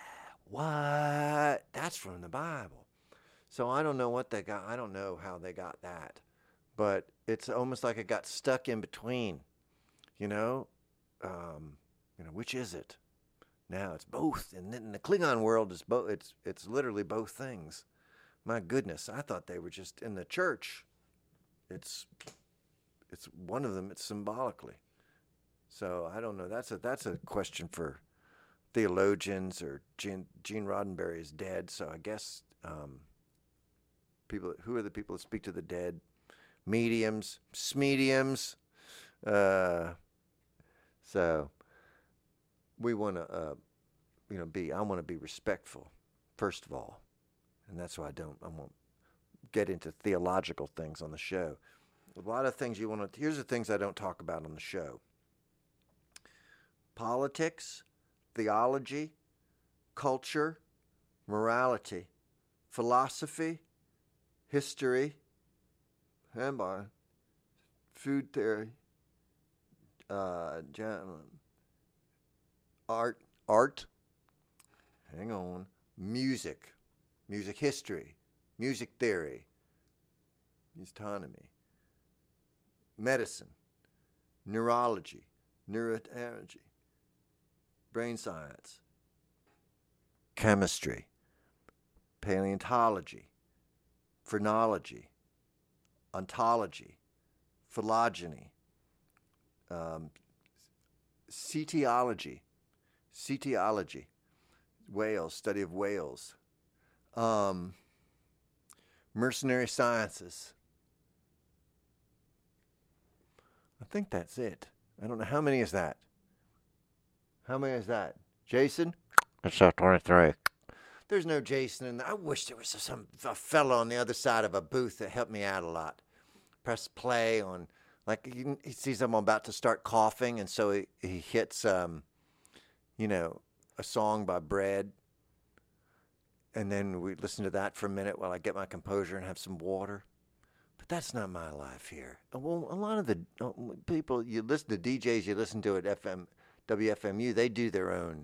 what? That's from the Bible. So I don't know what they got. I don't know how they got that. But it's almost like it got stuck in between, you know? Um, you know, which is it? Now it's both, and in the Klingon world, it's both. It's it's literally both things. My goodness, I thought they were just in the church. It's it's one of them. It's symbolically. So I don't know. That's a that's a question for theologians, or Gene, Gene Roddenberry is dead. So I guess um, people who are the people that speak to the dead? mediums, smediums. Uh, so we want to, uh, you know, be, I want to be respectful, first of all. And that's why I don't, I won't get into theological things on the show. A lot of things you want to, here's the things I don't talk about on the show. Politics, theology, culture, morality, philosophy, history, hang on, food theory, uh, art, art, hang on, music, music history, music theory, autonomy, medicine, neurology, neurobiology, brain science, chemistry, paleontology, phrenology, ontology, phylogeny, um, cetiology, cetiology, whales, study of whales, um, mercenary sciences. I think that's it. I don't know. How many is that? How many is that? Jason? It's uh, twenty-three. There's no Jason in there. I wish there was some a fellow on the other side of a booth that helped me out a lot. Press play on, like, he, he sees I'm about to start coughing, and so he, he hits, um, you know, a song by Bread. And then we listen to that for a minute while I get my composure and have some water. But that's not my life here. Well, a lot of the people, you listen to D Js you listen to at F M, W F M U, they do their own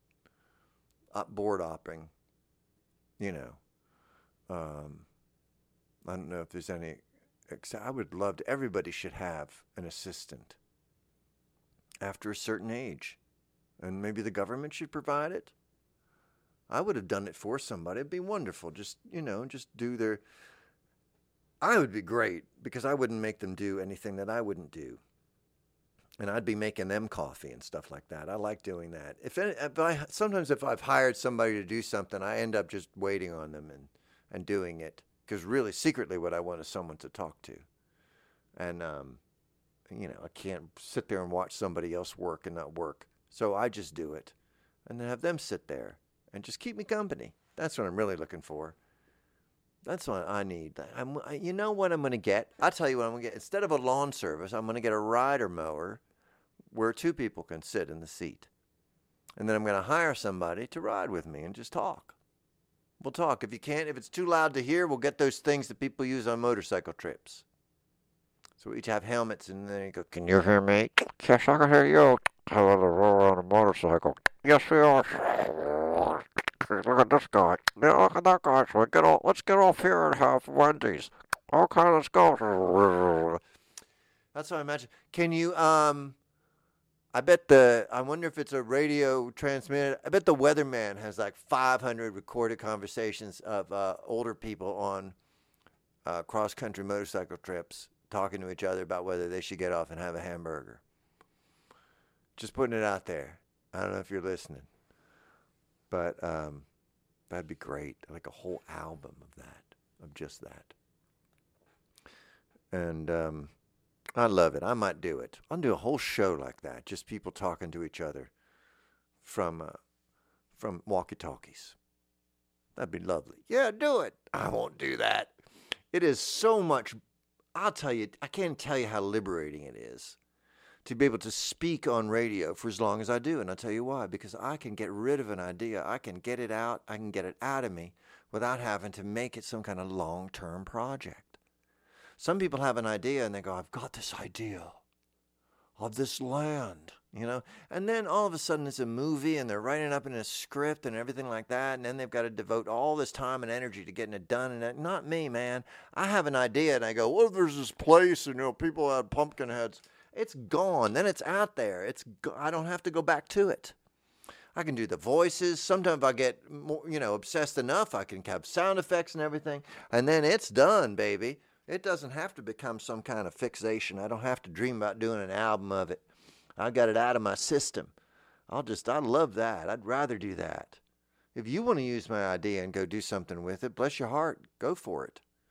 board opering, you know. Um, I don't know if there's any, I would love to, everybody should have an assistant after a certain age. And maybe the government should provide it. I would have done it for somebody. It'd be wonderful. Just, you know, just do their, I would be great because I wouldn't make them do anything that I wouldn't do. And I'd be making them coffee and stuff like that. I like doing that. If, any, if I sometimes if I've hired somebody to do something, I end up just waiting on them and, and doing it. Because really, secretly, what I want is someone to talk to. And, um, you know, I can't sit there and watch somebody else work and not work. So I just do it. And then have them sit there and just keep me company. That's what I'm really looking for. That's what I need. I'm, I, you know what I'm going to get? I'll tell you what I'm going to get. Instead of a lawn service, I'm going to get a rider mower where two people can sit in the seat. And then I'm going to hire somebody to ride with me and just talk. We'll talk. If you can't, if it's too loud to hear, we'll get those things that people use on motorcycle trips. So we each have helmets, and then you go, "Can you hear me?" Yes, I can hear you. How to roll on a motorcycle. Yes, we are. Look at this guy. Yeah, look at that guy. So we get off, let's get off here and have Wendy's. Okay, let's go. That's what I imagine. Can you, um, I bet the, I wonder if it's a radio transmitted. I bet the weatherman has like five hundred recorded conversations of uh, older people on uh, cross-country motorcycle trips talking to each other about whether they should get off and have a hamburger. Just putting it out there. I don't know if you're listening. But um, that'd be great. Like a whole album of that, of just that. And um, I love it. I might do it. I'll do a whole show like that. Just people talking to each other from uh, from walkie-talkies. That'd be lovely. Yeah, do it. I won't do that. It is so much. I'll tell you, I can't tell you how liberating it is to be able to speak on radio for as long as I do. And I'll tell you why. Because I can get rid of an idea. I can get it out. I can get it out of me without having to make it some kind of long-term project. Some people have an idea and they go, I've got this idea of this land, you know. And then all of a sudden it's a movie and they're writing it up in a script and everything like that. And then they've got to devote all this time and energy to getting it done. And that, not me, man. I have an idea and I go, well, there's this place and, you know, people had pumpkin heads. It's gone. Then it's out there. It's go- I don't have to go back to it. I can do the voices. Sometimes I get more, you know, obsessed enough. I can have sound effects and everything. And then it's done, baby. It doesn't have to become some kind of fixation. I don't have to dream about doing an album of it. I got it out of my system. I'll just, I love that. I'd rather do that. If you want to use my idea and go do something with it, bless your heart, go for it.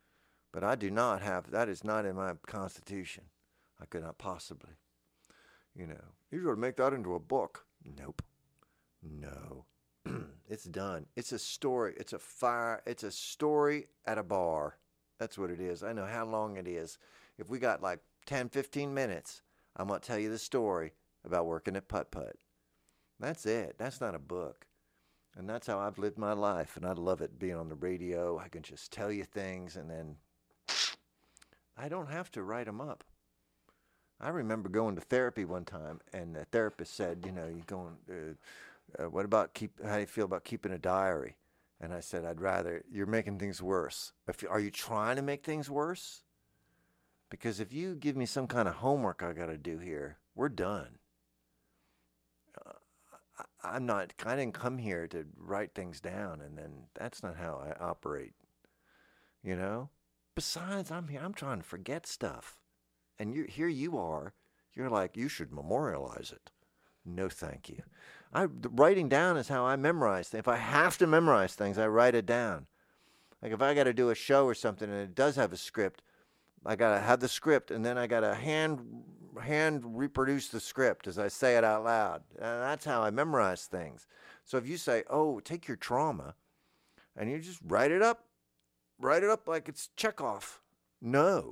But I do not have, that is not in my Constitution. I could not possibly. You know, you got to make that into a book. Nope. No. It's done. It's a story. It's a fire. It's a story at a bar. That's what it is. I know how long it is. If we got like ten, fifteen minutes, I'm going to tell you the story about working at Putt Putt. That's it. That's not a book. And that's how I've lived my life. And I love it being on the radio. I can just tell you things and then I don't have to write them up. I remember going to therapy one time, and the therapist said, you know, you going, uh, uh, what about keep? How do you feel about keeping a diary? And I said, I'd rather. You're making things worse. If, are you trying to make things worse? Because if you give me some kind of homework I got to do here, we're done. Uh, I, I'm not. I didn't come here to write things down, and then that's not how I operate. You know. Besides, I'm here. I'm trying to forget stuff. And you, here you are, you're like, you should memorialize it. No, thank you. I, the writing down is how I memorize things. If I have to memorize things, I write it down. Like if I got to do a show or something and it does have a script, I got to have the script and then I got to hand hand reproduce the script as I say it out loud. And that's how I memorize things. So if you say, oh, take your trauma and you just write it up, write it up like it's Chekhov. No.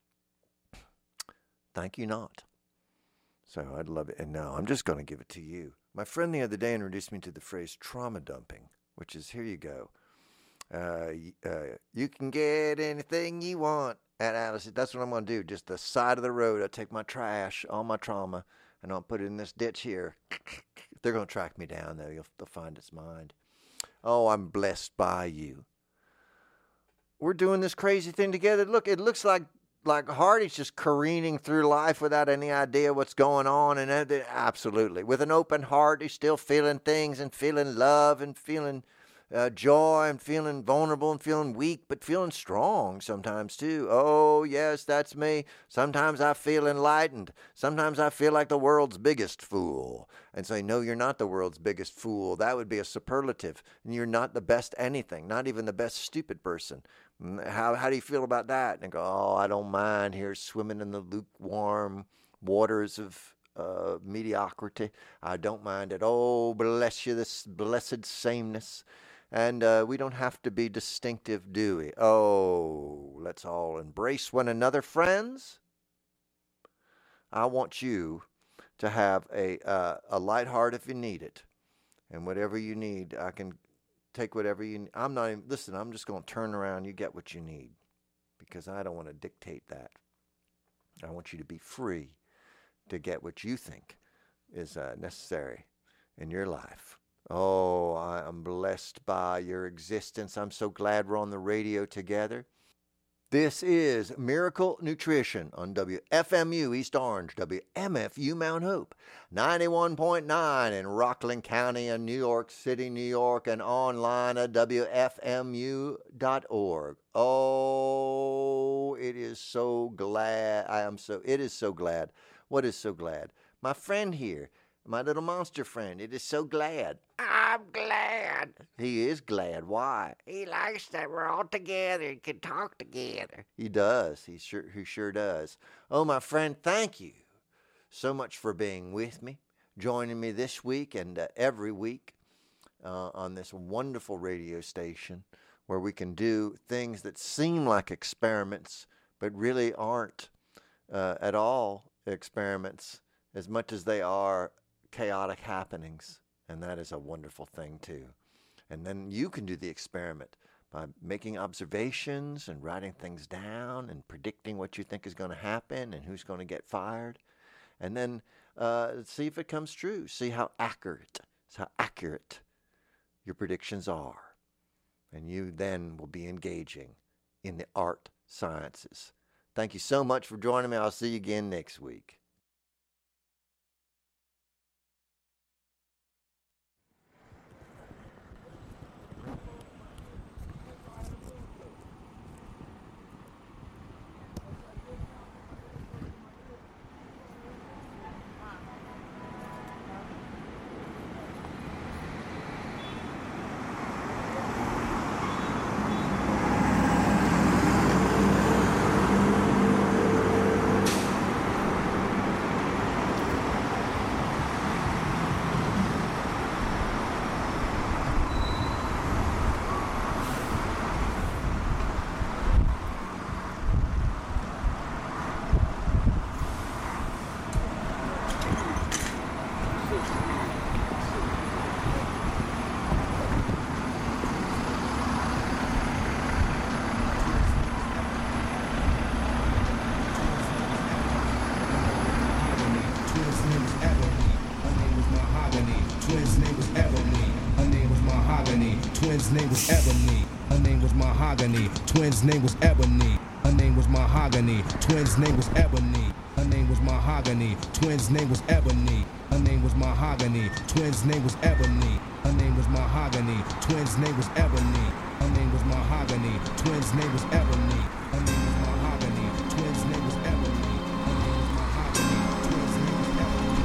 Thank you not. So I'd love it. And now I'm just going to give it to you. My friend the other day introduced me to the phrase trauma dumping, which is, here you go. Uh, uh, you can get anything you want at Alice. That's what I'm going to do. Just the side of the road. I take my trash, all my trauma, and I'll put it in this ditch here. They're going to track me down, though. You'll, they'll find it's mine. Oh, I'm blessed by you. We're doing this crazy thing together. Look, it looks like Like Hardy's just careening through life without any idea what's going on. And absolutely. With an open heart, he's still feeling things and feeling love and feeling uh, joy and feeling vulnerable and feeling weak, but feeling strong sometimes too. Oh, yes, that's me. Sometimes I feel enlightened. Sometimes I feel like the world's biggest fool. And say, no, you're not the world's biggest fool. That would be a superlative. And you're not the best anything, not even the best stupid person. How how do you feel about that? And I go, oh, I don't mind here swimming in the lukewarm waters of uh, mediocrity. I don't mind it. Oh, bless you, this blessed sameness. And uh, we don't have to be distinctive, do we? Oh, let's all embrace one another, friends. I want you to have a uh, a light heart if you need it. And whatever you need, I can take whatever you need. I'm not even, listen, I'm just going to turn around. You get what you need because I don't want to dictate that. I want you to be free to get what you think is uh, necessary in your life. Oh, I am blessed by your existence. I'm so glad we're on the radio together. This is Miracle Nutrition on W F M U East Orange, W M F U Mount Hope, ninety-one point nine in Rockland County and New York City, New York, and online at W F M U dot org. Oh, it is so glad. I am so, it is so glad. What is so glad? My friend here, my little monster friend, it is so glad. I'm glad. He is glad. Why? He likes that we're all together and can talk together. He does. He sure, he sure does. Oh, my friend, thank you so much for being with me, joining me this week and uh, every week uh, on this wonderful radio station where we can do things that seem like experiments but really aren't uh, at all experiments as much as they are chaotic happenings. And that is a wonderful thing, too. And then you can do the experiment by making observations and writing things down and predicting what you think is going to happen and who's going to get fired. And then uh, see if it comes true. See how accurate, how accurate your predictions are. And you then will be engaging in the art sciences. Thank you so much for joining me. I'll see you again next week. Ebony. Her name was Mahogany. Twins' name was Ebony. Her name was Mahogany. Twins' name was Ebony. Her name was Mahogany. Twins' name was Ebony. Her name was Mahogany. Twins' name was Ebony. Her name was Mahogany. Twins' name was Ebony. Her name was Mahogany. Twins' name was Ebony. Her name was Mahogany. Twins' name was Ebony. Her name was Mahogany. Twins' name was Ebony. Her name was Mahogany. Twins' name was Ebony.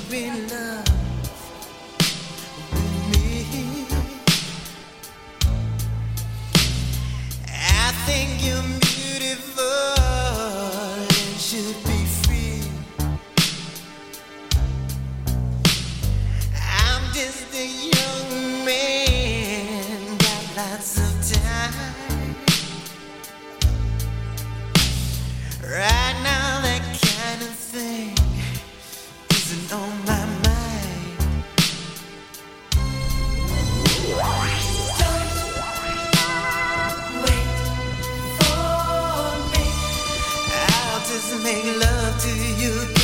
be love with me. I think you're beautiful and should be free. I'm just a young man, got lots of time. Right now that kind of thing isn't on my mind. Don't wait for me. I'll just make love to you.